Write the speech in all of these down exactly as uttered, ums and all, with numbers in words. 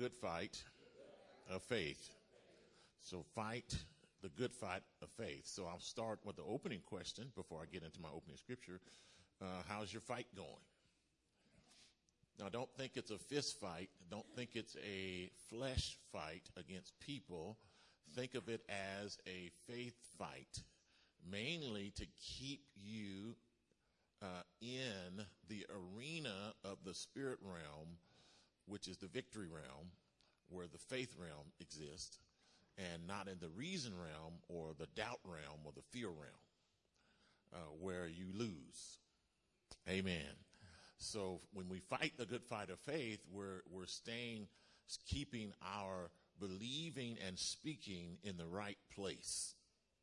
good fight of faith. So fight the good fight of faith. So I'll start with the opening question before I get into my opening scripture. Uh, how's your fight going? Now, don't think it's a fist fight. Don't think it's a flesh fight against people. Think of it as a faith fight, mainly to keep you uh, in the arena of the spirit realm, which is the victory realm, where the faith realm exists, and not in the reason realm or the doubt realm or the fear realm, uh, where you lose. Amen. So when we fight the good fight of faith, we're we're staying, keeping our believing and speaking in the right place.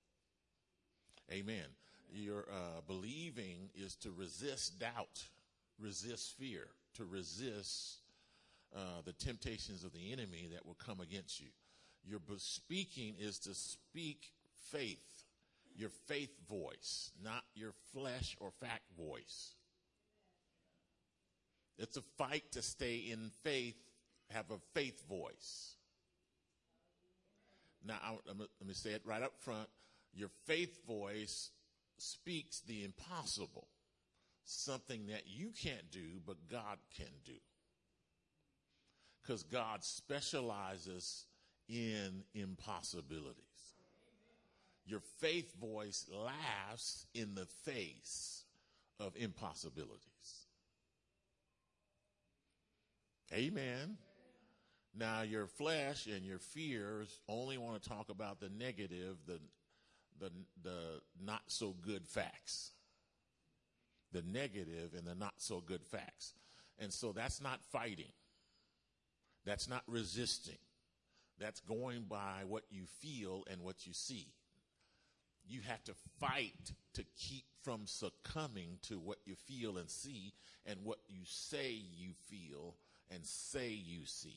Amen. Your uh, believing is to resist doubt, resist fear, to resist uh, the temptations of the enemy that will come against you. Your speaking is to speak faith, your faith voice, not your flesh or fact voice. It's a fight to stay in faith, have a faith voice. Now, I, let me say it right up front. Your faith voice speaks the impossible, something that you can't do, but God can do. Because God specializes in impossibilities. Your faith voice laughs in the face of impossibilities. Amen. Now, your flesh and your fears only want to talk about the negative, the, the, the not so good facts. The negative and the not so good facts. And so that's not fighting. That's not resisting. That's going by what you feel and what you see. You have to fight to keep from succumbing to what you feel and see and what you say you feel and say you see.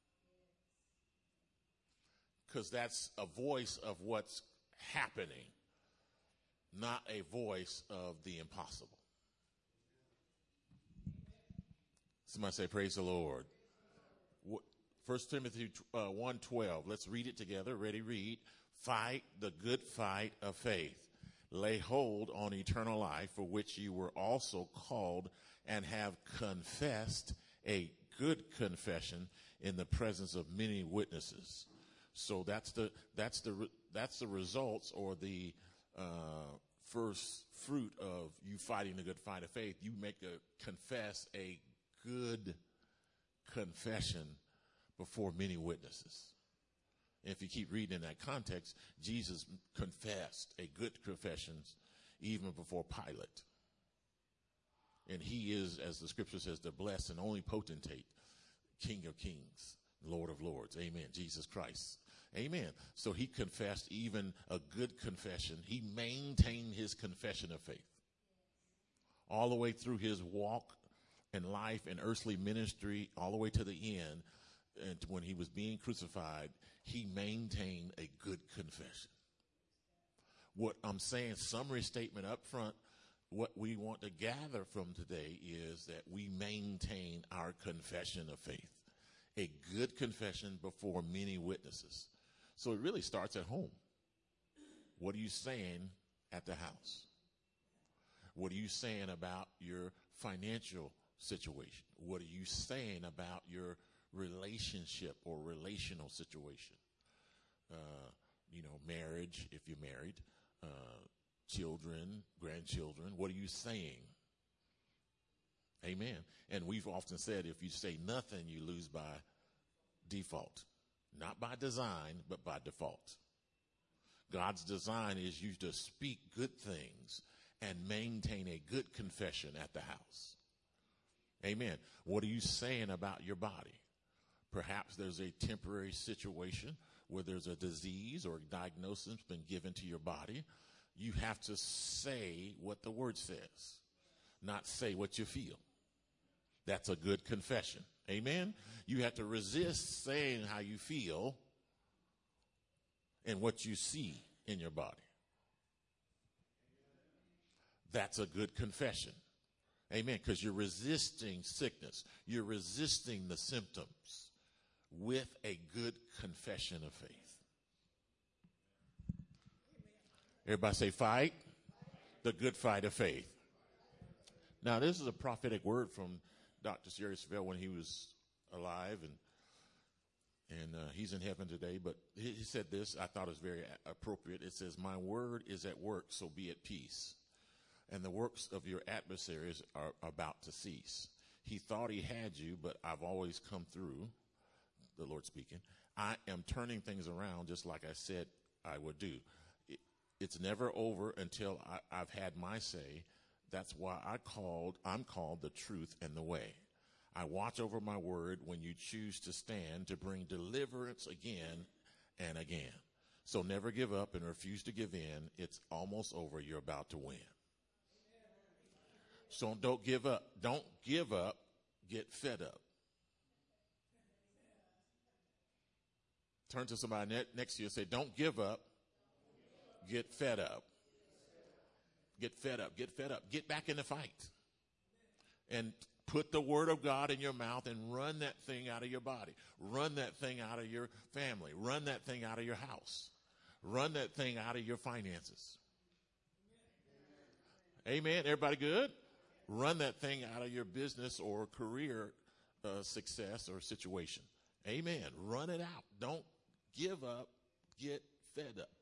Because that's a voice of what's happening, not a voice of the impossible. Somebody say, praise the Lord. First Timothy uh, one twelve. Let's read it together. Ready, read. Fight the good fight of faith. Lay hold on eternal life, for which you were also called and have confessed a good confession in the presence of many witnesses. So that's the that's the that's the results or the uh, first fruit of you fighting the good fight of faith. You make a confess a good confession before many witnesses. And if you keep reading in that context, Jesus confessed a good confession even before Pilate. And he is, as the scripture says, the blessed and only potentate, King of kings, Lord of lords. Amen. Jesus Christ. Amen. So he confessed even a good confession. He maintained his confession of faith all the way through his walk and life and earthly ministry, all the way to the end. And when he was being crucified, he maintained a good confession. What I'm saying, summary statement up front, what we want to gather from today is that we maintain our confession of faith. A good confession before many witnesses. So it really starts at home. What are you saying at the house? What are you saying about your financial situation? What are you saying about your relationship or relational situation? Uh, you know, marriage, if you're married, uh, children, grandchildren. What are you saying? Amen. And we've often said if you say nothing, you lose by default. Not by design, but by default. God's design is you to speak good things and maintain a good confession at the house. Amen. What are you saying about your body? Perhaps there's a temporary situation where there's a disease or a diagnosis been given to your body. You have to say what the word says, not say what you feel. That's a good confession. Amen. You have to resist saying how you feel and what you see in your body. That's a good confession. Amen. Because you're resisting sickness. You're resisting the symptoms with a good confession of faith. Everybody say, fight the good fight of faith. Now, this is a prophetic word from Doctor Jerry Savelle when he was alive, and and uh, he's in heaven today. But he, he said this, I thought it was very a- appropriate. It says, my word is at work, so be at peace. And the works of your adversaries are about to cease. He thought he had you, but I've always come through, the Lord speaking. I am turning things around just like I said I would do. It, it's never over until I, I've had my say. That's why I called, I'm called the truth and the way. I watch over my word when you choose to stand to bring deliverance again and again. So never give up and refuse to give in. It's almost over. You're about to win. So don't give up. Don't give up. Get fed up. Turn to somebody next to you and say, don't give up. Get fed up. Get fed up. Get fed up. Get back in the fight. And put the word of God in your mouth and run that thing out of your body. Run that thing out of your family. Run that thing out of your house. Run that thing out of your finances. Amen. Everybody good? Run that thing out of your business or career uh, success or situation. Amen. Run it out. Don't give up. Get fed up.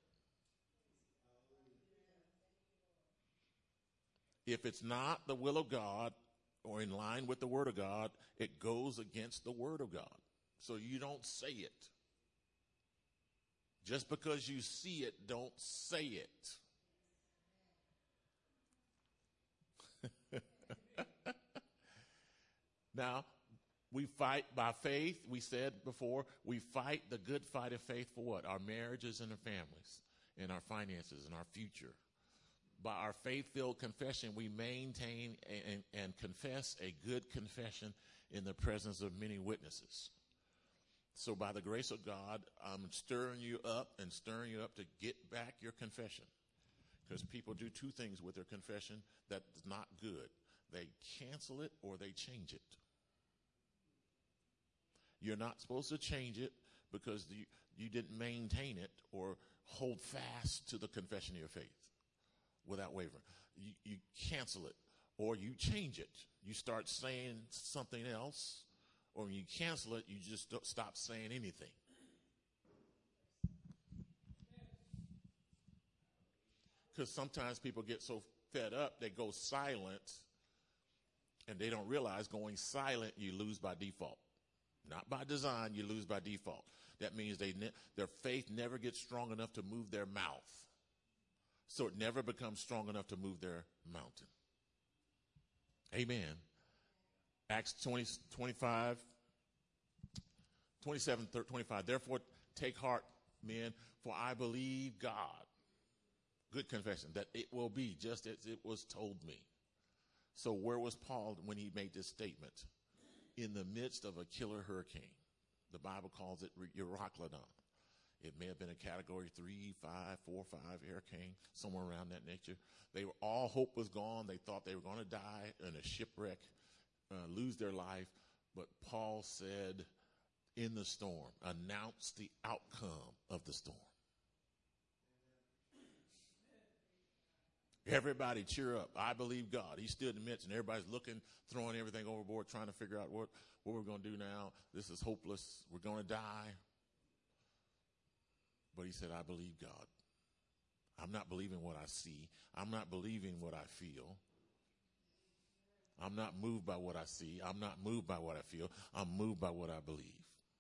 If it's not the will of God or in line with the word of God, it goes against the word of God. So you don't say it. Just because you see it, don't say it. Now, we fight by faith. We said before, we fight the good fight of faith for what? Our marriages and our families and our finances and our future. By our faith-filled confession, we maintain and, and confess a good confession in the presence of many witnesses. So by the grace of God, I'm stirring you up and stirring you up to get back your confession. Because people do two things with their confession that's not good. They cancel it or they change it. You're not supposed to change it because you, you didn't maintain it or hold fast to the confession of your faith without wavering. You, you cancel it or you change it. You start saying something else, or when you cancel it, you just don't stop saying anything. Because sometimes people get so fed up, they go silent, and they don't realize going silent, you lose by default. Not by design, you lose by default. That means they ne- their faith never gets strong enough to move their mouth. So it never becomes strong enough to move their mountain. Amen. Acts twenty, twenty-five, twenty-seven, twenty-five. Therefore, take heart, men, for I believe God. Good confession, that it will be just as it was told me. So where was Paul when he made this statement? In the midst of a killer hurricane. The Bible calls it Euroclydon. It may have been a category three, five, four, five hurricane, somewhere around that nature. They were all hope was gone. They thought they were going to die in a shipwreck, uh, lose their life. But Paul said, in the storm, announce the outcome of the storm. Everybody cheer up. I believe God. He stood in the midst, and everybody's looking, throwing everything overboard, trying to figure out what, what we're going to do now. This is hopeless. We're going to die. But he said, I believe God. I'm not believing what I see. I'm not believing what I feel. I'm not moved by what I see. I'm not moved by what I feel. I'm moved by what I believe.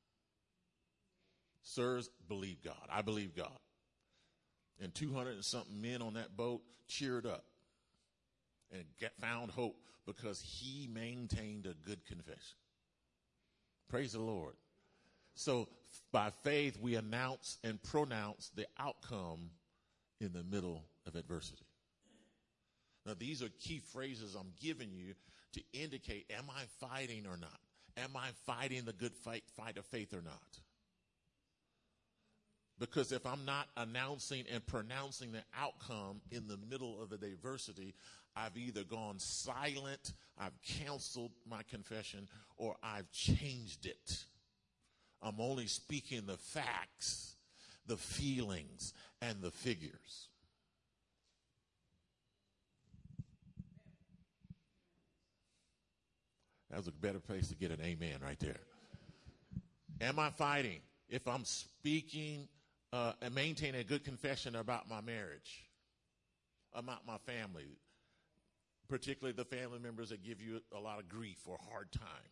Sirs, believe God. I believe God. And two hundred and something men on that boat cheered up and get, found hope because he maintained a good confession. Praise the Lord. So by faith, we announce and pronounce the outcome in the middle of adversity. Now, these are key phrases I'm giving you to indicate, am I fighting or not? Am I fighting the good fight, fight of faith or not? Because if I'm not announcing and pronouncing the outcome in the middle of the adversity, I've either gone silent, I've canceled my confession, or I've changed it. I'm only speaking the facts, the feelings, and the figures. That was a better place to get an amen right there. Am I fighting? If I'm speaking uh, and maintaining a good confession about my marriage, about my family, particularly the family members that give you a lot of grief or hard time.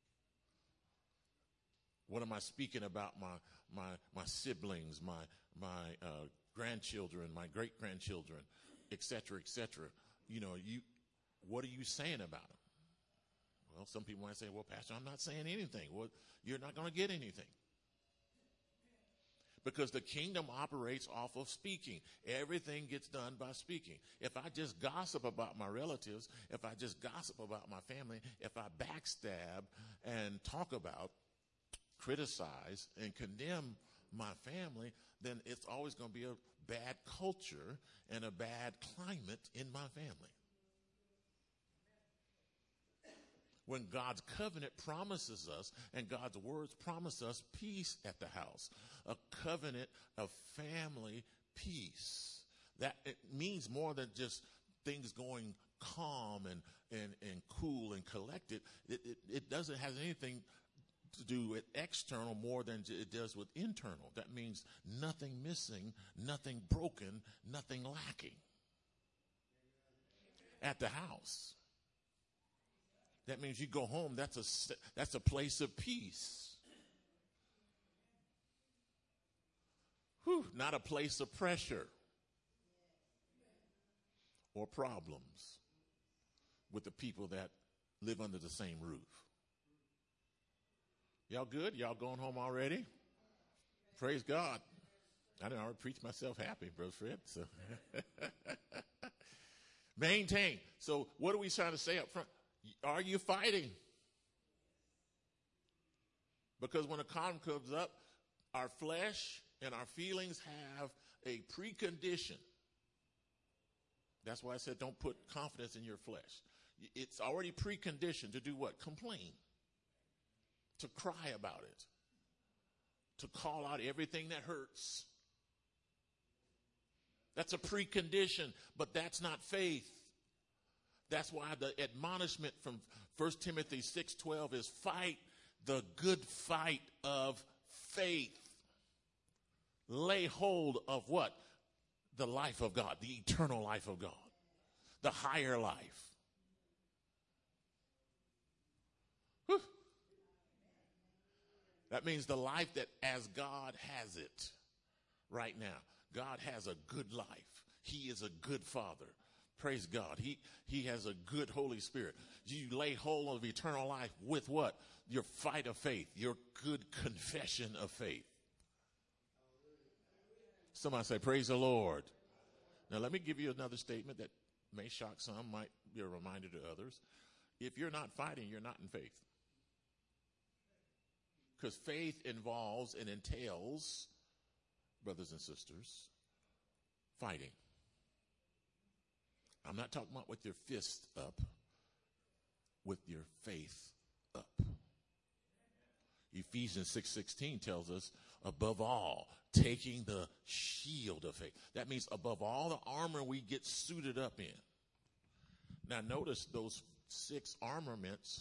What am I speaking about my my my siblings, my my uh, grandchildren, my great grandchildren, et cetera, et cetera? You know, you what are you saying about them? Well, some people might say, "Well, Pastor, I'm not saying anything." Well, you're not going to get anything. Because the kingdom operates off of speaking. Everything gets done by speaking. If I just gossip about my relatives, if I just gossip about my family, if I backstab and talk about, criticize, and condemn my family, then it's always going to be a bad culture and a bad climate in my family. When God's covenant promises us and God's words promise us peace at the house, a covenant of family peace. That it means more than just things going calm and, and, and cool and collected. It, it, it doesn't have anything to do with external more than it does with internal. That means nothing missing, nothing broken, nothing lacking at the house. That means you go home, that's a, that's a place of peace. Whew, not a place of pressure or problems with the people that live under the same roof. Y'all good? Y'all going home already? Praise God. I didn't already preach myself happy, Brother Fred. So maintain. So what are we trying to say up front? Are you fighting? Because when a conflict comes up, our flesh and our feelings have a precondition. That's why I said don't put confidence in your flesh. It's already preconditioned to do what? Complain. To cry about it. To call out everything that hurts. That's a precondition, but that's not faith. That's why the admonishment from First Timothy six twelve is fight the good fight of faith. Lay hold of what? The life of God, the eternal life of God, the higher life. Whew. That means the life that as God has it right now. God has a good life. He is a good Father. Praise God. He, he has a good Holy Spirit. You lay hold of eternal life with what? Your fight of faith, your good confession of faith. Somebody say, praise the Lord. Now, let me give you another statement that may shock some, might be a reminder to others. If you're not fighting, you're not in faith. Because faith involves and entails, brothers and sisters, fighting. I'm not talking about with your fist up, with your faith up. Ephesians six sixteen tells us, above all, taking the shield of faith. That means above all the armor we get suited up in. Now notice those six armaments,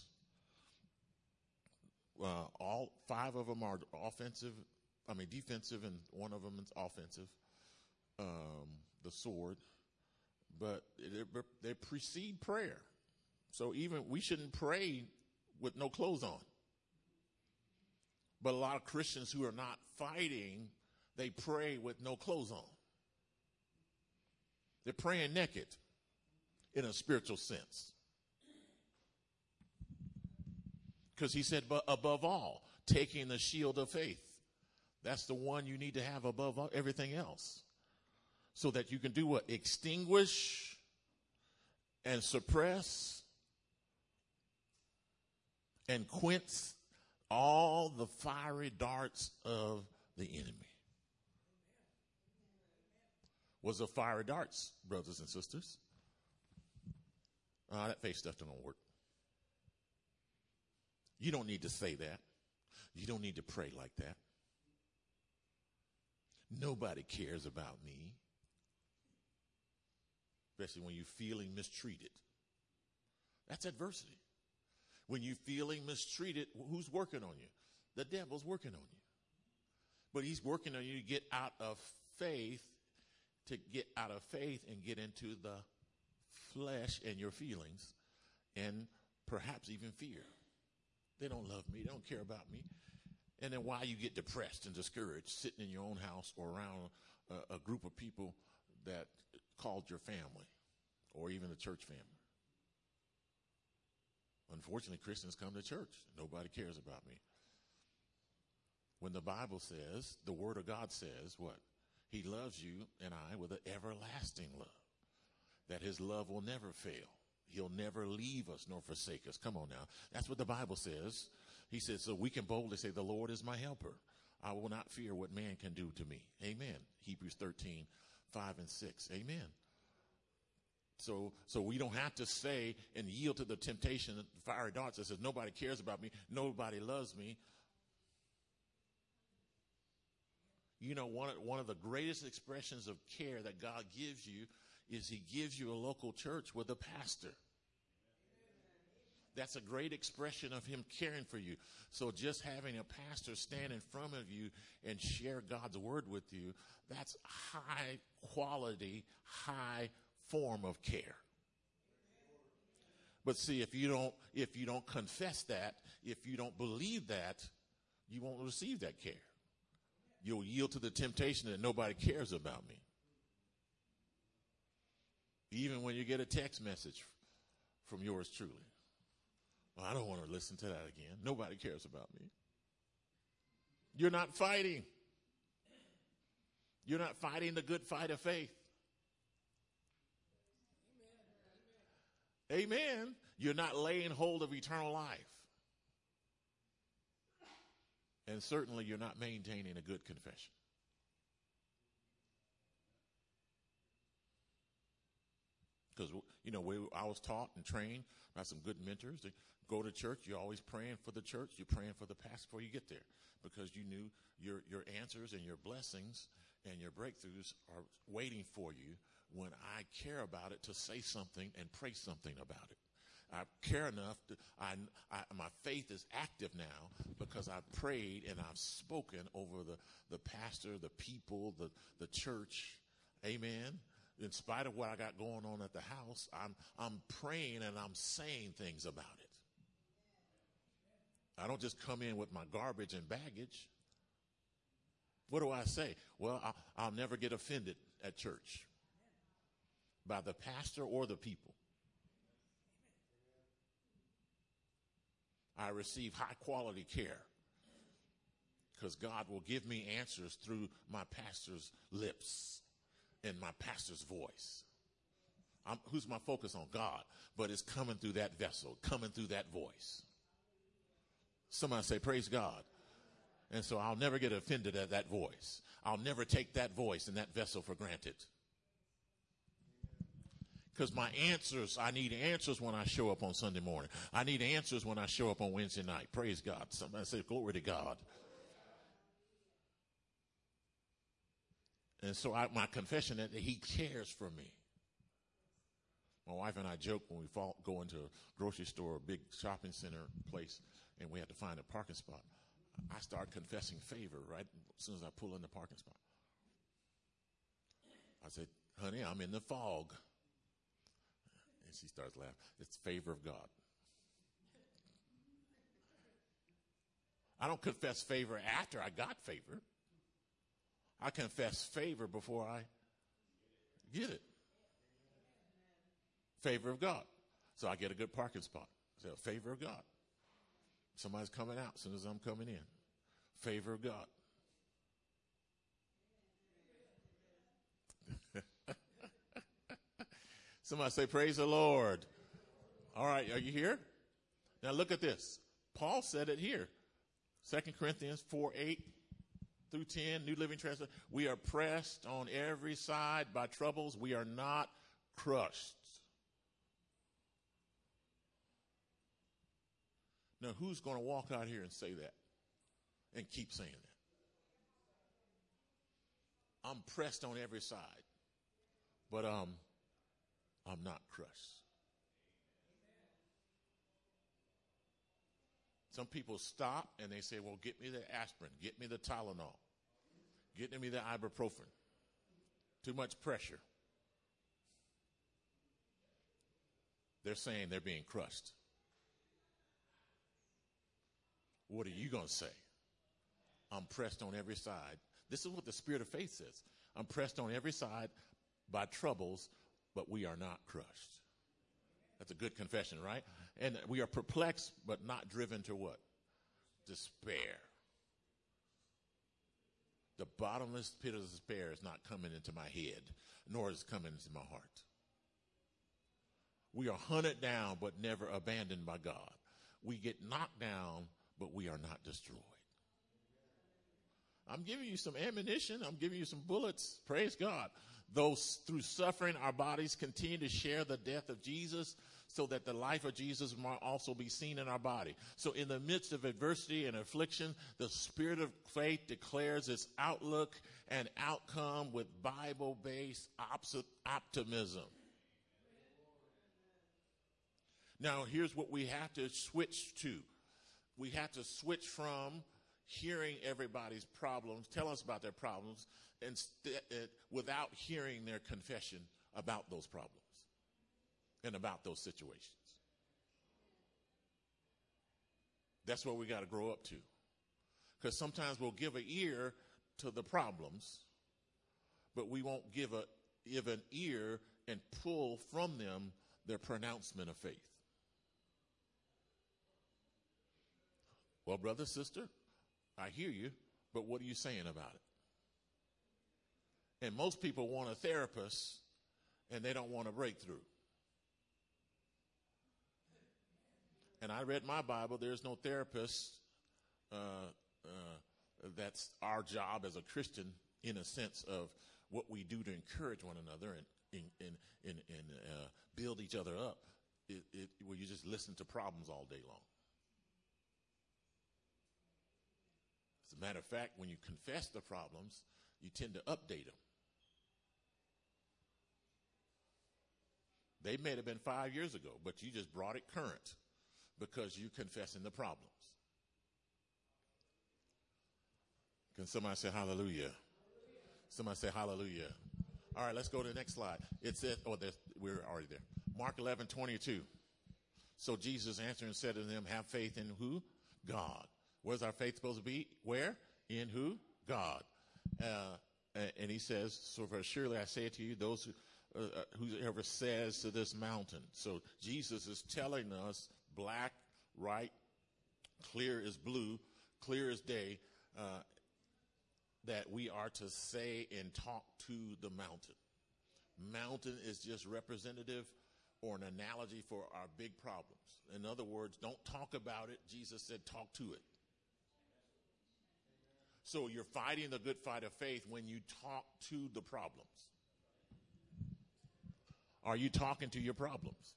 uh, all five of them are offensive, I mean defensive, and one of them is offensive, um, the sword. But they precede prayer. So even we shouldn't pray with no clothes on. But a lot of Christians who are not fighting, they pray with no clothes on. They're praying naked in a spiritual sense. Because he said, but above all, taking the shield of faith. That's the one you need to have above everything else. So that you can do what? Extinguish and suppress and quench all the fiery darts of the enemy. What's the fiery darts, brothers and sisters? Uh, that faith stuff don't work. You don't need to say that. You don't need to pray like that. Nobody cares about me. Especially when you're feeling mistreated. That's adversity. When you're feeling mistreated, who's working on you? The devil's working on you. But he's working on you to get out of faith, to get out of faith and get into the flesh and your feelings and perhaps even fear. They don't love me. They don't care about me. And then why you get depressed and discouraged sitting in your own house or around a, a group of people that called your family or even the church family. Unfortunately, Christians come to church. Nobody cares about me. When the Bible says, the Word of God says what? He loves you and I with an everlasting love. That his love will never fail. He'll never leave us nor forsake us. Come on now. That's what the Bible says. He says, so we can boldly say, the Lord is my helper. I will not fear what man can do to me. Amen. Hebrews thirteen, five and six. Amen. So, so we don't have to say and yield to the temptation, the fiery darts that says, nobody cares about me. Nobody loves me. You know, one of, one of the greatest expressions of care that God gives you is he gives you a local church with a pastor. That's a great expression of him caring for you. So just having a pastor stand in front of you and share God's word with you, that's high quality, high form of care. But see, if you don't, if you don't confess that, if you don't believe that, you won't receive that care. You'll yield to the temptation that nobody cares about me. Even when you get a text message from yours truly. Well, I don't want to listen to that again. Nobody cares about me. You're not fighting. You're not fighting the good fight of faith. Amen. Amen. You're not laying hold of eternal life. And certainly you're not maintaining a good confession. Because, you know, we, I was taught and trained by some good mentors to go to church. You're always praying for the church. You're praying for the pastor before you get there because you knew your, your answers and your blessings and your breakthroughs are waiting for you when I care about it to say something and pray something about it. I care enough. To, I, I, my faith is active now because I've prayed and I've spoken over the, the pastor, the people, the, the church. Amen. In spite of what I got going on at the house, I'm, I'm praying and I'm saying things about it. I don't just come in with my garbage and baggage. What do I say? Well, I'll, I'll never get offended at church by the pastor or the people. I receive high quality care because God will give me answers through my pastor's lips and my pastor's voice. I'm, who's my focus on? God, but it's coming through that vessel, coming through that voice. Somebody say, praise God. And so I'll never get offended at that voice. I'll never take that voice and that vessel for granted. Because my answers, I need answers when I show up on Sunday morning. I need answers when I show up on Wednesday night. Praise God. Somebody say, glory to God. And so I, my confession that he cares for me. My wife and I joke when we fall, go into a grocery store, a big shopping center place, and we have to find a parking spot. I start confessing favor right as soon as I pull in the parking spot. I said, honey, I'm in the fog. And she starts laughing. It's the favor of God. I don't confess favor after I got favor. I confess favor before I get it. Favor of God. So I get a good parking spot. So favor of God. Somebody's coming out as soon as I'm coming in. Favor of God. Somebody say, praise the Lord. All right, are you here? Now look at this. Paul said it here. Second Corinthians four, eight through ten, New Living Translation. We are pressed on every side by troubles. We are not crushed. Now, who's going to walk out here and say that? and keep saying that. I'm pressed on every side, but um, I'm not crushed. Some people stop and they say, well, get me the aspirin, get me the Tylenol, get me the ibuprofen. Too much pressure. They're saying they're being crushed. What are you going to say? I'm pressed on every side. This is what the spirit of faith says. I'm pressed on every side by troubles, but we are not crushed. That's a good confession, right? And we are perplexed, but not driven to what? Despair. The bottomless pit of despair is not coming into my head, nor is it coming into my heart. We are hunted down, but never abandoned by God. We get knocked down, but we are not destroyed. I'm giving you some ammunition. I'm giving you some bullets. Praise God. Though through suffering, our bodies continue to share the death of Jesus, so that the life of Jesus might also be seen in our body. So in the midst of adversity and affliction, the spirit of faith declares its outlook and outcome with Bible-based optimism. Now, here's what we have to switch to. We have to switch from hearing everybody's problems, tell us about their problems, and st- uh, without hearing their confession about those problems and about those situations. That's what we got to grow up to. Because sometimes we'll give an ear to the problems, but we won't give a give an ear and pull from them their pronouncement of faith. Well, brother, sister, I hear you, but what are you saying about it? And most people want a therapist, and they don't want a breakthrough. And I read my Bible. There's no therapist. Uh, uh, that's our job as a Christian, in a sense of what we do to encourage one another and and and, and, and uh, build each other up. It, it, where you just listen to problems all day long. As a matter of fact, when you confess the problems, you tend to update them. They may have been five years ago, but you just brought it current because you're confessing the problems. Can somebody say hallelujah? Somebody say hallelujah. All right, let's go to the next slide. It says, oh, we're already there. Mark eleven twenty-two. So Jesus answered and said to them, have faith in who? God. Where's our faith supposed to be? Where? In who? God. Uh, and he says, so for surely I say to you, those who, uh, whoever says to this mountain. So Jesus is telling us, black, right, clear as blue, clear as day, uh, that we are to say and talk to the mountain. Mountain is just representative or an analogy for our big problems. In other words, don't talk about it. Jesus said, talk to it. So you're fighting the good fight of faith when you talk to the problems. Are you talking to your problems?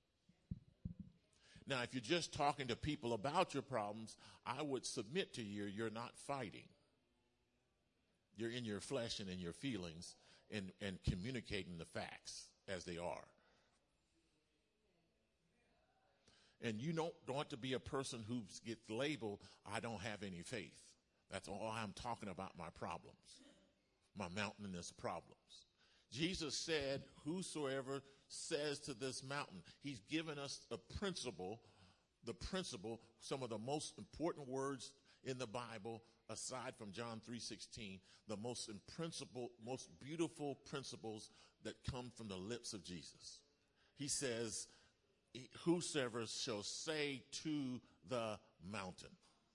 Now, if you're just talking to people about your problems, I would submit to you, you're not fighting. You're in your flesh and in your feelings and, and communicating the facts as they are. And you don't want to be a person who gets labeled, I don't have any faith. That's all I'm talking about, my problems, my mountainous problems. Jesus said, whosoever says to this mountain, he's given us a principle, the principle, some of the most important words in the Bible, aside from John three sixteen, the most principle, most beautiful principles that come from the lips of Jesus. He says, whosoever shall say to the mountain.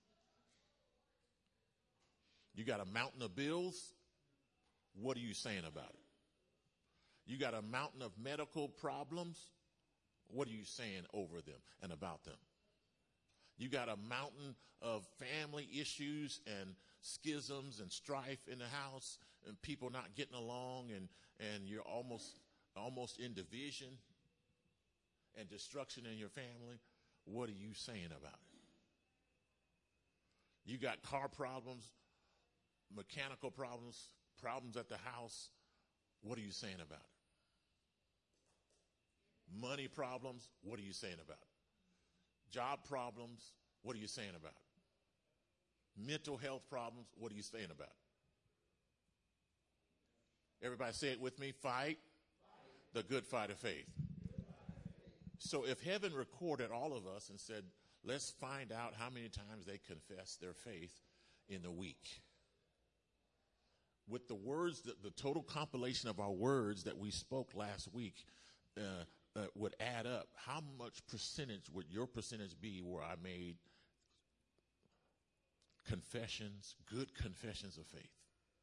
You got a mountain of bills. What are you saying about it? You got a mountain of medical problems. What are you saying over them and about them? You got a mountain of family issues and schisms and strife in the house and people not getting along and, and you're almost, almost in division and destruction in your family. What are you saying about it? You got car problems, mechanical problems, problems at the house. What are you saying about it? Money problems. What are you saying about it? Job problems. What are you saying about it? Mental health problems. What are you saying about it? Everybody say it with me. Fight the good fight of faith. So if heaven recorded all of us and said, let's find out how many times they confess their faith in a week. With the words, the, the total compilation of our words that we spoke last week uh, uh, would add up. How much percentage would your percentage be where I made confessions, good confessions of faith?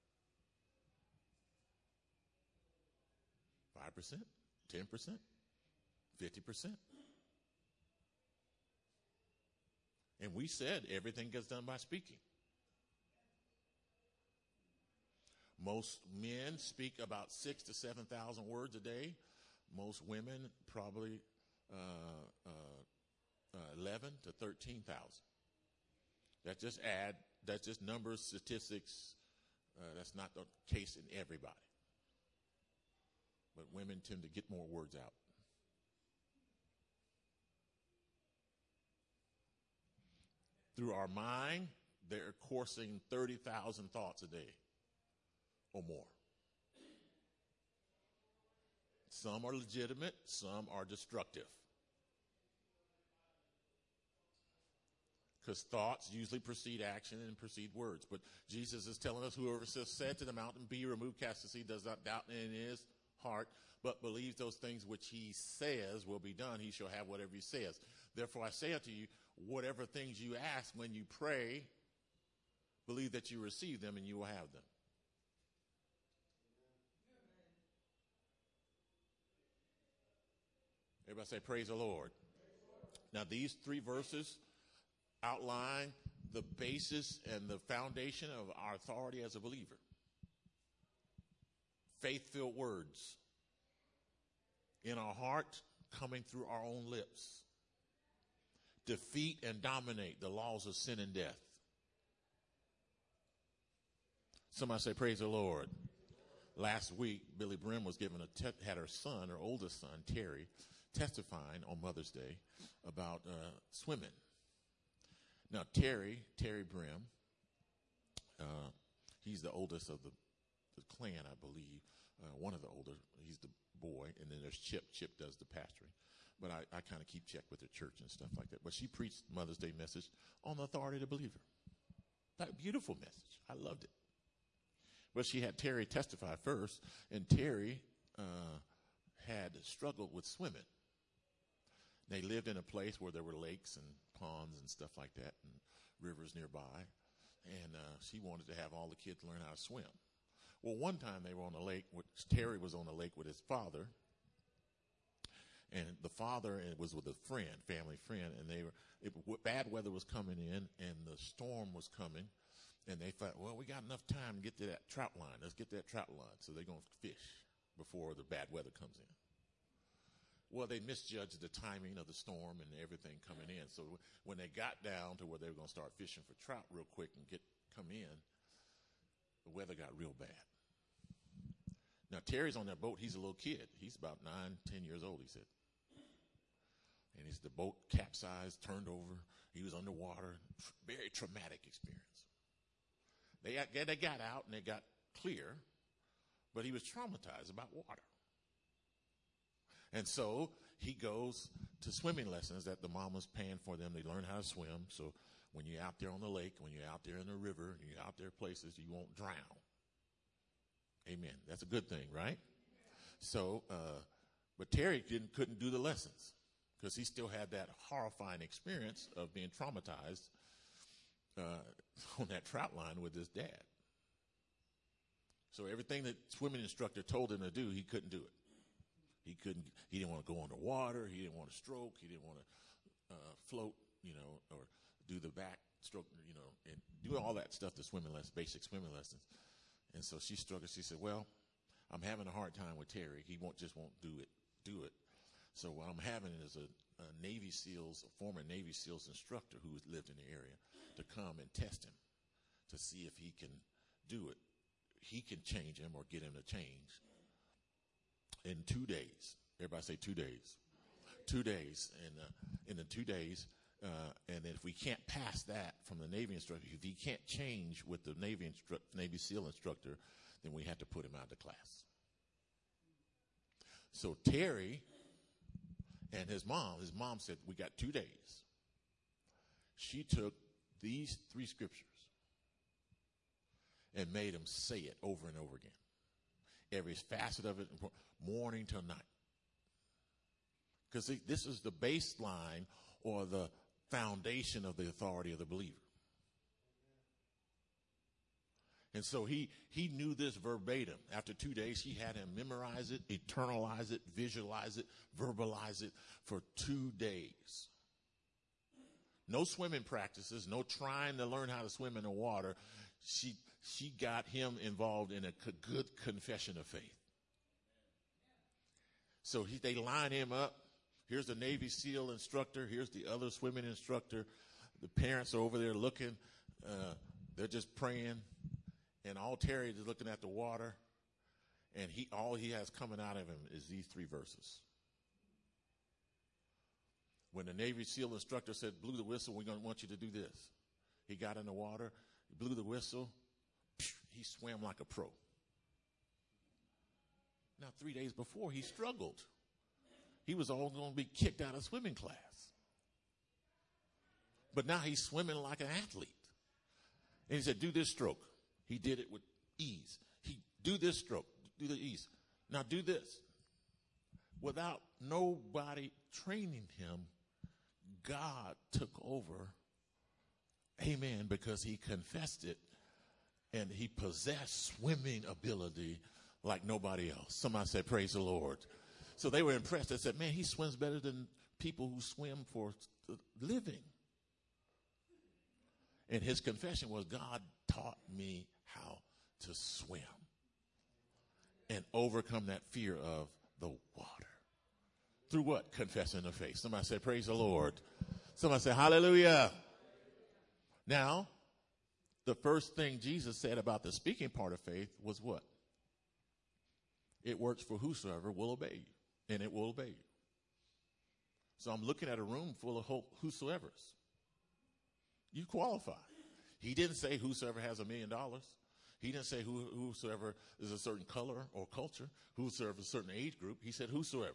five percent? ten percent? fifty percent? And we said everything gets done by speaking. Most men speak about six to seven thousand words a day. Most women probably uh, uh, uh, eleven to thirteen thousand. That just add. That's just numbers, statistics. Uh, that's not the case in everybody. But women tend to get more words out. Through our mind, they're coursing thirty thousand thoughts a day or more. Some are legitimate, some are destructive. Because thoughts usually precede action and precede words. But Jesus is telling us, whoever said to the mountain, be removed, cast to the sea, does not doubt in his heart, but believes those things which he says will be done, he shall have whatever he says. Therefore I say unto you, whatever things you ask when you pray, believe that you receive them and you will have them. Everybody say, praise the Lord. Now these three verses outline the basis and the foundation of our authority as a believer. Faith-filled words in our heart, coming through our own lips. Defeat and dominate the laws of sin and death. Somebody say, praise the Lord. Last week, Billy Brim was given a te- had her son, her oldest son, Terry, testifying on Mother's Day about uh, swimming. Now, Terry, Terry Brim, uh, he's the oldest of the, the clan, I believe. Uh, one of the older, he's the boy, and then there's Chip. Chip does the pastoring. But I, I kind of keep check with the church and stuff like that. But she preached Mother's Day message on the authority of the believer. That beautiful message. I loved it. But she had Terry testify first, and Terry uh, had struggled with swimming. They lived in a place where there were lakes and ponds and stuff like that and rivers nearby. And uh, she wanted to have all the kids learn how to swim. Well, one time they were on the lake, which Terry was on the lake with his father. And the father was with a friend, family friend, and they were, it, bad weather was coming in and the storm was coming. And they thought, well, we got enough time to get to that trout line. Let's get that trout line. So they're going to fish before the bad weather comes in. Well, they misjudged the timing of the storm and everything coming in. So when they got down to where they were going to start fishing for trout real quick and get come in, the weather got real bad. Now, Terry's on that boat. He's a little kid. He's about nine, ten years old, he said. And he's the boat capsized, turned over. He was underwater. Very traumatic experience. They got, they got out and they got clear, but he was traumatized about water. And so he goes to swimming lessons that the mama's paying for them. They learn how to swim. So when you're out there on the lake, when you're out there in the river, and you're out there places, you won't drown. Amen. That's a good thing, right? So, uh, but Terry didn't, couldn't do the lessons because he still had that horrifying experience of being traumatized uh, on that trout line with his dad. So everything that swimming instructor told him to do, he couldn't do it. He couldn't, he didn't want to go underwater. He didn't want to stroke. He didn't want to uh, float, you know, or do the back stroke, you know, and do all that stuff, the swimming lessons, basic swimming lessons. And so she struggled. She said, well, I'm having a hard time with Terry. He won't just won't do it, do it. So what I'm having is a a Navy SEALs, a former Navy SEALs instructor who lived in the area, to come and test him to see if he can do it. He can change him or get him to change in two days. Everybody say two days. Two days. And uh, in the two days, uh, and if we can't pass that from the Navy instructor, if he can't change with the Navy instru- Navy SEAL instructor, then we have to put him out of class. So Terry and his mom, his mom said, we got two days. She took these three scriptures and made him say it over and over again. Every facet of it, morning till night. Because this is the baseline or the foundation of the authority of the believer. And so he, he knew this verbatim. After two days, he had him memorize it, eternalize it, visualize it, verbalize it for two days. No swimming practices, no trying to learn how to swim in the water. She, she got him involved in a good confession of faith. So he, they line him up. Here's the Navy SEAL instructor. Here's the other swimming instructor. The parents are over there looking. Uh, they're just praying. And all Terry is looking at the water. And he all he has coming out of him is these three verses. When the Navy SEAL instructor said, blew the whistle, we're going to want you to do this. He got in the water, blew the whistle. He swam like a pro. Now, three days before, he struggled. He was all going to be kicked out of swimming class. But now he's swimming like an athlete. And he said, do this stroke. He did it with ease. He do this stroke, do the ease. Now do this. Without nobody training him, God took over. Amen, because he confessed it and he possessed swimming ability like nobody else. Somebody said, praise the Lord. So they were impressed. They said, man, he swims better than people who swim for a living. And his confession was, God taught me how to swim and overcome that fear of the water. Through what? Confessing the faith. Somebody say, praise the Lord. Somebody say, hallelujah. Now, the first thing Jesus said about the speaking part of faith was what? It works for whosoever will obey you. And it will obey you. So I'm looking at a room full of whosoever's. You qualify. He didn't say whosoever has a million dollars. He didn't say who, whosoever is a certain color or culture, whosoever is a certain age group. He said whosoever.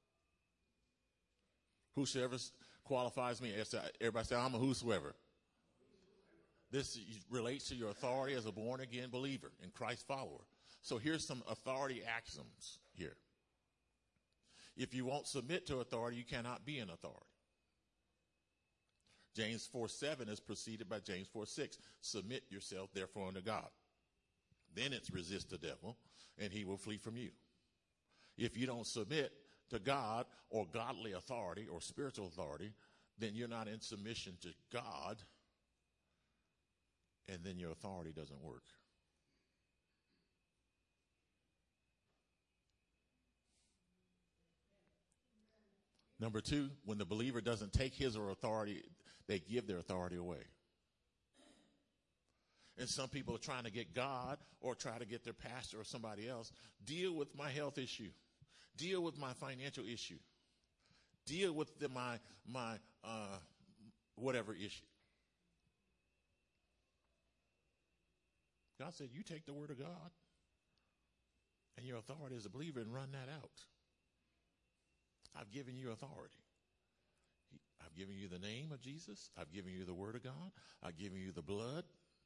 Whosoever qualifies me. Everybody say, I'm a whosoever. This relates to your authority as a born-again believer and Christ follower. So here's some authority axioms here. If you won't submit to authority, you cannot be an authority. James four seven is preceded by James four six. Submit yourself, therefore, unto God. Then it's resist the devil, and he will flee from you. If you don't submit to God or godly authority or spiritual authority, then you're not in submission to God, and then your authority doesn't work. Number two, when the believer doesn't take his or authority, they give their authority away. And some people are trying to get God or try to get their pastor or somebody else. Deal with my health issue. Deal with my financial issue. Deal with the, my, my uh, whatever issue. God said, you take the word of God and your authority as a believer and run that out. I've given you authority. I've given you the name of Jesus. I've given you the word of God. I've given you the blood.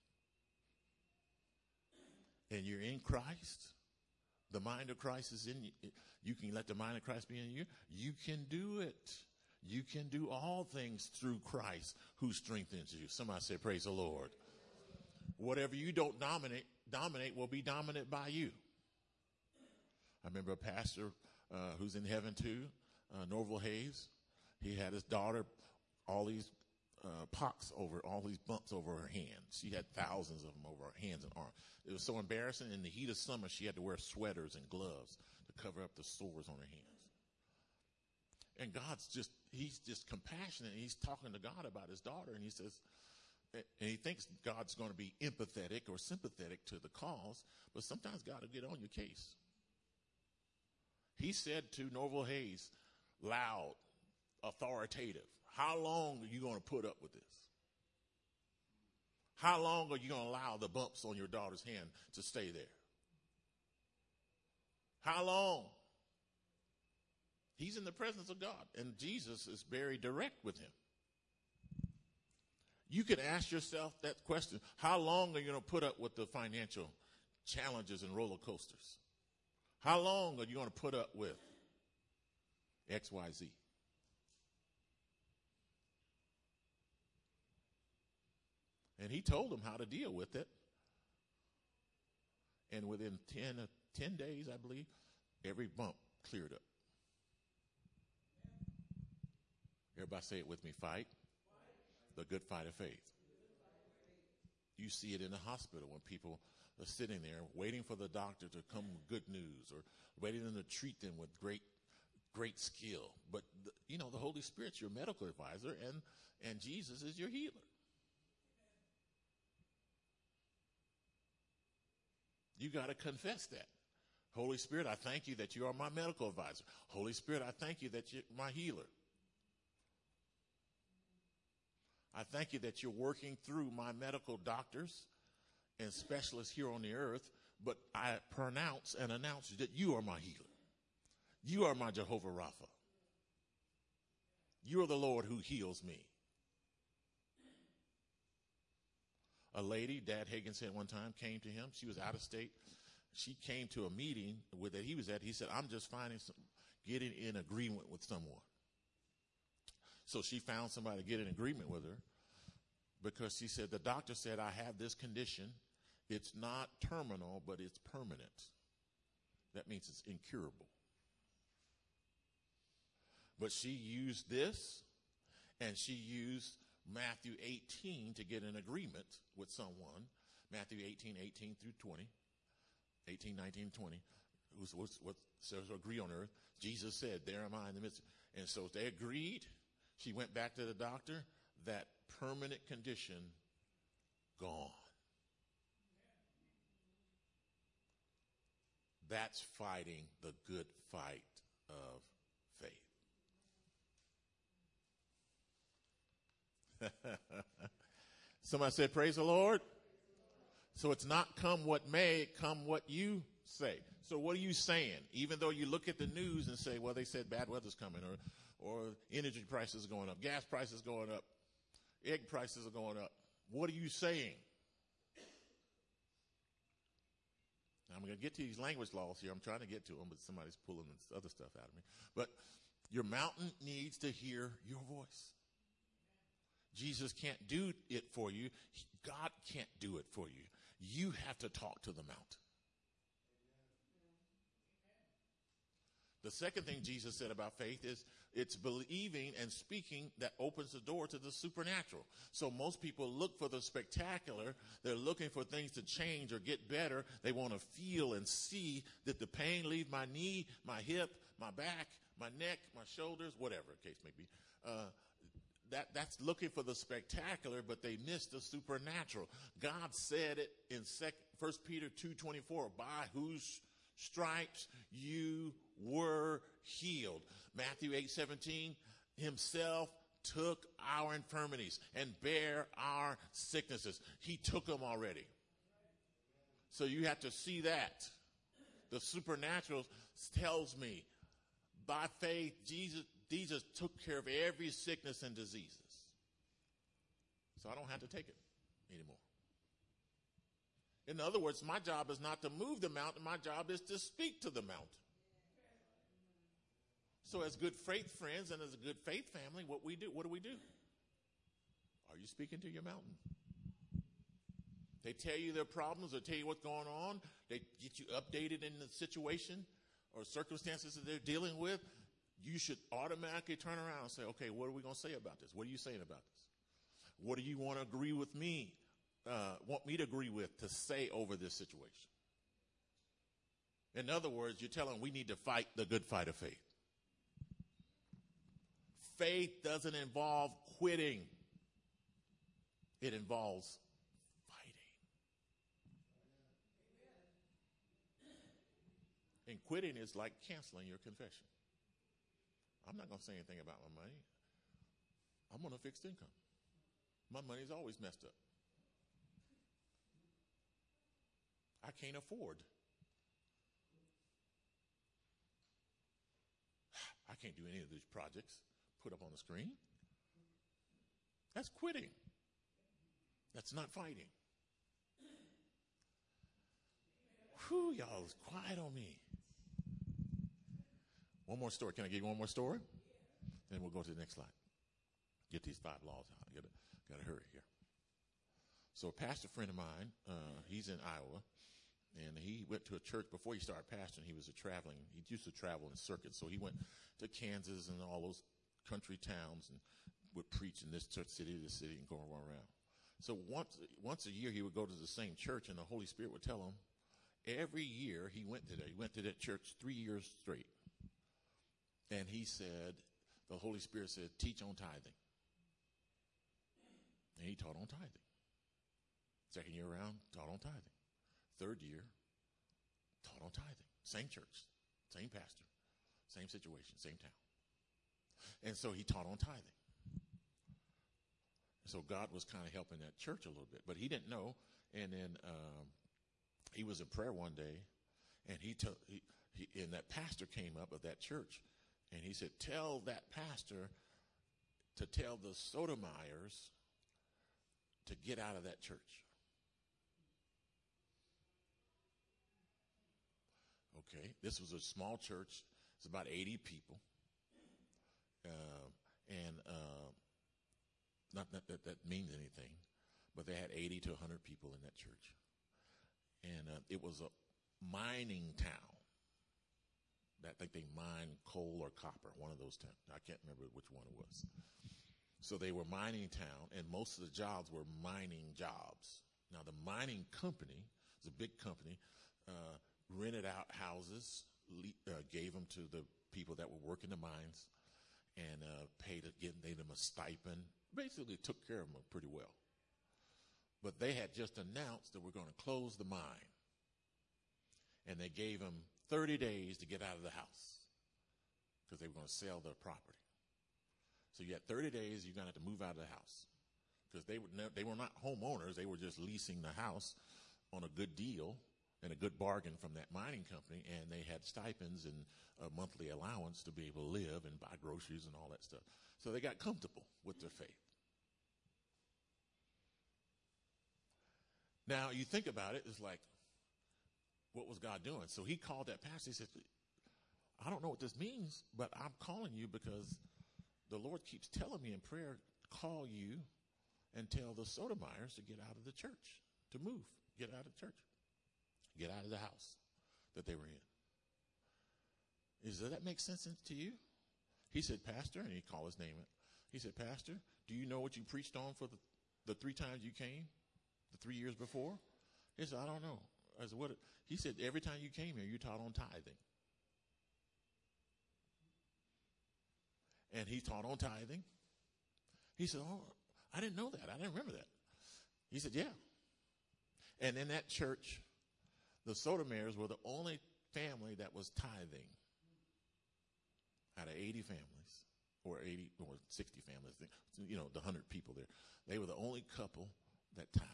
And you're in Christ. The mind of Christ is in you. You can let the mind of Christ be in you. You can do it. You can do all things through Christ who strengthens you. Somebody say, praise the Lord. Whatever you don't dominate, dominate will be dominant by you. I remember a pastor uh, who's in heaven too. Uh, Norval Hayes, he had his daughter, all these uh, pox over, all these bumps over her hands. She had thousands of them over her hands and arms. It was so embarrassing. In the heat of summer, she had to wear sweaters and gloves to cover up the sores on her hands. And God's just, he's just compassionate. He's talking to God about his daughter. And he says, and he thinks God's going to be empathetic or sympathetic to the cause. But sometimes God will get on your case. He said to Norval Hayes, loud, authoritative, how long are you going to put up with this? How long are you going to allow the bumps on your daughter's hand to stay there? How long? He's in the presence of God, and Jesus is very direct with him. You can ask yourself that question. How long are you going to put up with the financial challenges and roller coasters? How long are you going to put up with X Y Z? And he told them how to deal with it. And within ten, ten days, I believe, every bump cleared up. Everybody say it with me. Fight the good fight of faith. You see it in the hospital when people are sitting there waiting for the doctor to come with good news, or waiting them to treat them with great, great skill. But, the, you know, the Holy Spirit's your medical advisor, and, and Jesus is your healer. You got to confess that. Holy Spirit, I thank you that you are my medical advisor. Holy Spirit, I thank you that you're my healer. I thank you that you're working through my medical doctors and specialists here on the earth, but I pronounce and announce that you are my healer. You are my Jehovah Rapha. You are the Lord who heals me. A lady, Dad Hagin said one time, came to him. She was out of state. She came to a meeting with that he was at. He said, I'm just finding some, getting in agreement with someone. So she found somebody to get in agreement with her, because she said, the doctor said, I have this condition. It's not terminal, but it's permanent. That means it's incurable. But she used this, and she used Matthew eighteen to get an agreement with someone. Matthew eighteen, eighteen through twenty. eighteen, nineteen, twenty. What's, what's, what says agree on earth. Jesus said, there am I in the midst. And so they agreed. She went back to the doctor. That permanent condition gone. That's fighting the good fight of faith. Somebody said, praise the Lord. So it's not come what may, come what you say. So what are you saying? Even though you look at the news and say, well, they said bad weather's coming, or or energy prices are going up, gas prices going up, egg prices are going up. What are you saying? Now, I'm going to get to these language laws here. I'm trying to get to them, but somebody's pulling this other stuff out of me. But your mountain needs to hear your voice. Jesus can't do it for you. God can't do it for you. You have to talk to the mountain. The second thing Jesus said about faith is it's believing and speaking that opens the door to the supernatural. So most people look for the spectacular. They're looking for things to change or get better. They want to feel and see that the pain leave my knee, my hip, my back, my neck, my shoulders, whatever the case may be. Uh, that, that's looking for the spectacular, but they miss the supernatural. God said it in First Peter two twenty-four, by whose stripes you were healed. Matthew eight seventeen, himself took our infirmities and bare our sicknesses. He took them already. So you have to see that. The supernatural tells me by faith, Jesus, Jesus took care of every sickness and diseases. So I don't have to take it anymore. In other words, my job is not to move the mountain. My job is to speak to the mountain. So as good faith friends and as a good faith family, what we do, what do we do? Are you speaking to your mountain? They tell you their problems, they tell you what's going on. They get you updated in the situation or circumstances that they're dealing with. You should automatically turn around and say, okay, what are we going to say about this? What are you saying about this? What do you want to agree with me, uh, want me to agree with, to say over this situation? In other words, you're telling them we need to fight the good fight of faith. Faith doesn't involve quitting. It involves fighting. And quitting is like canceling your confession. I'm not going to say anything about my money. I'm on a fixed income. My money's always messed up. I can't afford. I can't do any of these projects put up on the screen. That's quitting. That's not fighting. Whew, y'all was quiet on me. One more story. Can I give you one more story? Then we'll go to the next slide. Get these five laws out. I gotta, gotta hurry here. So a pastor friend of mine, uh, he's in Iowa, and he went to a church before he started pastoring. He was a traveling. He used to travel in circuits, so he went to Kansas and all those country towns and would preach in this church, city to city, and go around. So once once a year he would go to the same church, and the Holy Spirit would tell him. Every year he went to that. He went to that church three years straight, and he said, the Holy Spirit said, teach on tithing. And he taught on tithing. Second year around, taught on tithing. Third year, taught on tithing. Same church, same pastor, same situation, same town. And so he taught on tithing. So God was kind of helping that church a little bit, but he didn't know. And then um, he was in prayer one day, and he took, he, he, and that pastor came up of that church, and he said, tell that pastor to tell the Sotomayers to get out of that church. Okay, this was a small church. It's about eighty people. Uh, and uh, not, not that that means anything, but they had eighty to one hundred people in that church. And uh, it was a mining town. I think they mined coal or copper, one of those towns. I can't remember which one it was. So they were mining town, and most of the jobs were mining jobs. Now, the mining company, it's a big company, uh, rented out houses, le- uh, gave them to the people that were working the mines, and uh, paid again, gave them a stipend. Basically took care of them pretty well. But they had just announced that we're going to close the mine. And they gave them thirty days to get out of the house because they were going to sell their property. So you had thirty days, you're going to have to move out of the house because they were, ne- they were not homeowners. They were just leasing the house on a good deal and a good bargain from that mining company, and they had stipends and a monthly allowance to be able to live and buy groceries and all that stuff. So they got comfortable with their faith. Now, you think about it, it's like, what was God doing? So he called that pastor. He said, I don't know what this means, but I'm calling you because the Lord keeps telling me in prayer, call you and tell the Sotomayers to get out of the church, to move, get out of the church, get out of the house that they were in. Is, does that make sense to you? He said, Pastor, and he called his name. He said, Pastor, do you know what you preached on for the, the three times you came, the three years before? He said, I don't know. I said, what? He said, every time you came here, you taught on tithing. And he taught on tithing. He said, oh, I didn't know that. I didn't remember that. He said, yeah. And in that church, the Sotomayers were the only family that was tithing out of eighty families, or eighty, or sixty families, you know, the one hundred people there. They were the only couple that tithed.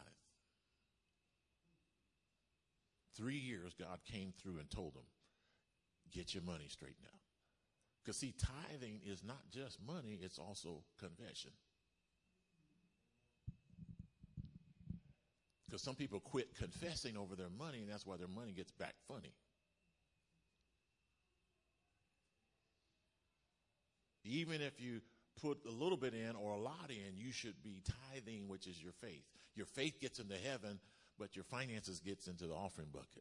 Three years, God came through and told them, get your money straightened out. Because, see, tithing is not just money, it's also confession. Because some people quit confessing over their money, and that's why their money gets back funny. Even if you put a little bit in or a lot in, you should be tithing, which is your faith. Your faith gets into heaven, but your finances gets into the offering bucket.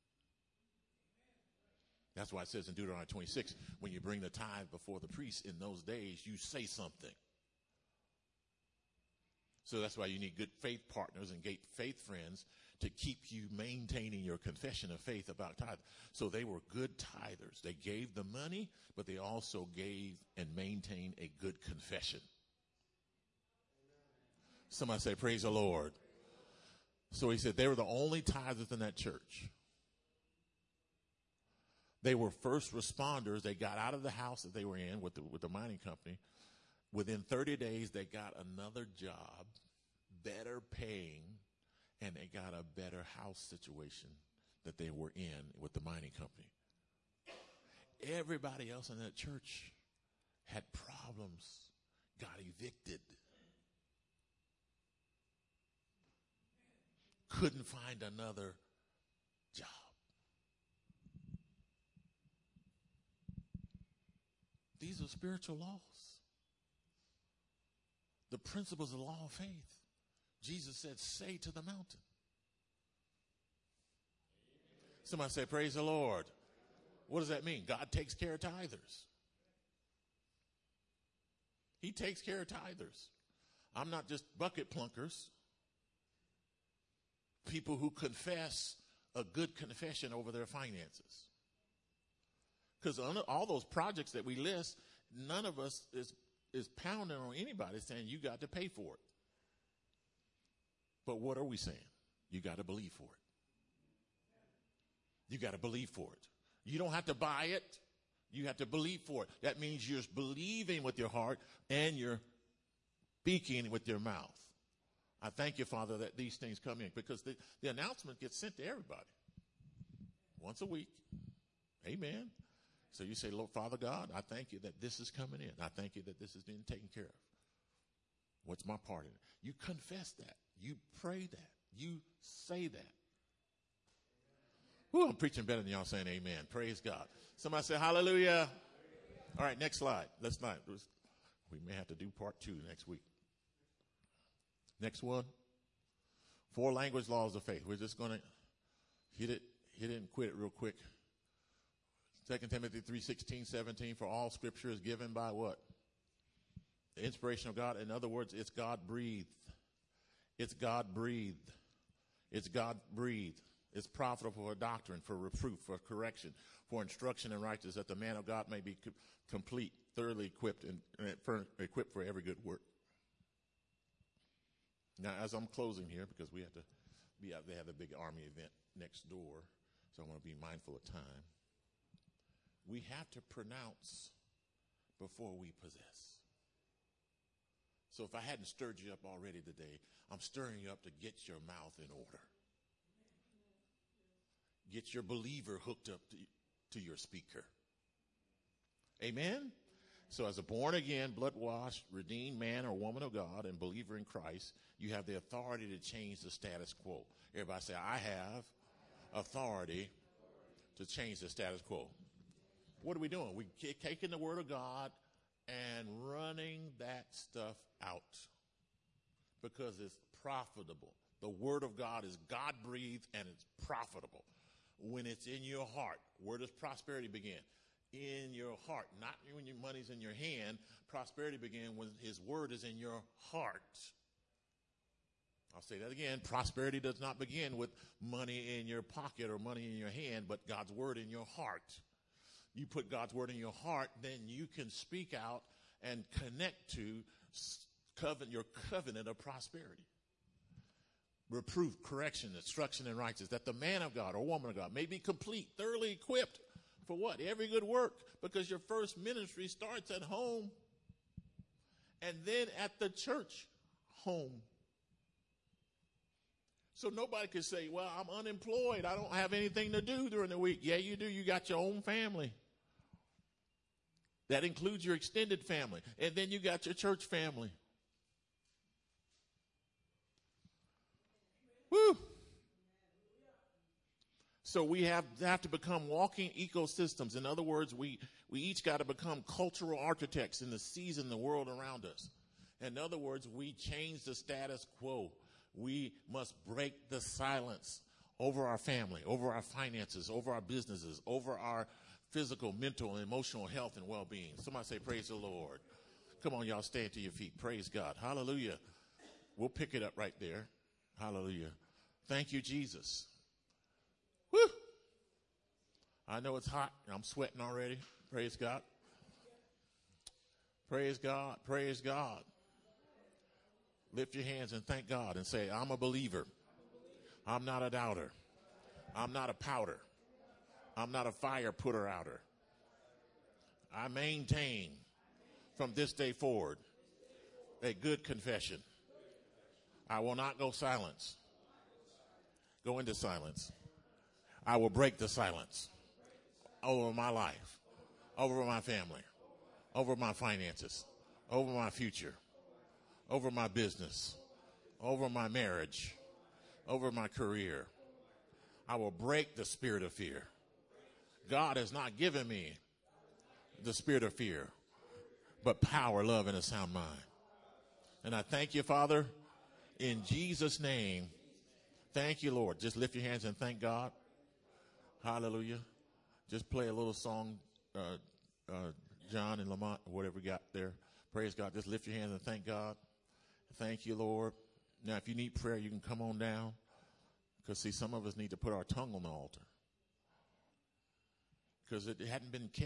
That's why it says in Deuteronomy twenty-six, when you bring the tithe before the priest in those days, you say something. So that's why you need good faith partners and great faith friends to keep you maintaining your confession of faith about tithe. So they were good tithers. They gave the money, but they also gave and maintained a good confession. Somebody say, praise the Lord. So he said they were the only tithers in that church. They were first responders. They got out of the house that they were in with the, with the mining company. Within thirty days, they got another job, better paying, and they got a better house situation that they were in with the mining company. Everybody else in that church had problems, got evicted, couldn't find another job. These are spiritual laws. The principles of the law of faith. Jesus said, say to the mountain. Somebody say, praise the Lord. What does that mean? God takes care of tithers. He takes care of tithers. I'm not just bucket plunkers. People who confess a good confession over their finances. Because all those projects that we list, none of us is, is pounding on anybody saying you got to pay for it. But what are we saying? You got to believe for it. You got to believe for it. You don't have to buy it. You have to believe for it. That means you're believing with your heart and you're speaking with your mouth. I thank you, Father, that these things come in because the, the announcement gets sent to everybody once a week. Amen. So you say, Lord, Father God, I thank you that this is coming in. I thank you that this is being taken care of. What's my part in it? You confess that. You pray that. You say that. Whew, I'm preaching better than y'all saying amen. Praise God. Somebody say hallelujah. All right, next slide. Let's not. We may have to do part two next week. Next one. Four language laws of faith. We're just going to hit it, hit it and quit it real quick. Second Timothy three sixteen, seventeen, for all scripture is given by what? The inspiration of God. In other words, it's God breathed. It's God breathed. It's God breathed. It's profitable for doctrine, for reproof, for correction, for instruction in righteousness, that the man of God may be co- complete, thoroughly equipped, and, and for, equipped for every good work. Now, as I'm closing here, because we have to be out, they have a big army event next door, so I want to be mindful of time. We have to pronounce before we possess. So if I hadn't stirred you up already today, I'm stirring you up to get your mouth in order. Get your believer hooked up to, to your speaker. Amen? So as a born-again, blood-washed, redeemed man or woman of God and believer in Christ, you have the authority to change the status quo. Everybody say, I have authority to change the status quo. What are we doing? We're taking the word of God and running that stuff out because it's profitable. The word of God is God-breathed and it's profitable. When it's in your heart, where does prosperity begin? In your heart, not when your money's in your hand. Prosperity begins when his word is in your heart. I'll say that again. Prosperity does not begin with money in your pocket or money in your hand, but God's word in your heart. You put God's word in your heart, then you can speak out and connect to covenant, your covenant of prosperity. Reproof, correction, instruction, and righteousness, that the man of God or woman of God may be complete, thoroughly equipped for what? Every good work, because your first ministry starts at home and then at the church home. So nobody can say, well, I'm unemployed. I don't have anything to do during the week. Yeah, you do. You got your own family. That includes your extended family. And then you got your church family. Woo! So we have, have to become walking ecosystems. In other words, we, we each got to become cultural architects in the season, the world around us. In other words, we change the status quo. We must break the silence over our family, over our finances, over our businesses, over our physical, mental, and emotional health and well-being. Somebody say, praise the Lord. Come on, y'all, stand to your feet. Praise God. Hallelujah. We'll pick it up right there. Hallelujah. Thank you, Jesus. Woo! I know it's hot. I'm sweating already. Praise God. Praise God. Praise God. Lift your hands and thank God and say, I'm a believer. I'm not a doubter. I'm not a powder. I'm not a fire putter outer. I maintain from this day forward a good confession. I will not go silence. Go into silence. I will break the silence over my life, over my family, over my finances, over my future, over my business, over my marriage, over my career. I will break the spirit of fear. God has not given me the spirit of fear, but power, love, and a sound mind. And I thank you, Father, in Jesus' name. Thank you, Lord. Just lift your hands and thank God. Hallelujah. Just play a little song, uh, uh, John and Lamont, or whatever we got there. Praise God. Just lift your hands and thank God. Thank you, Lord. Now, if you need prayer, you can come on down. Because, see, some of us need to put our tongue on the altar. Because it hadn't been kept.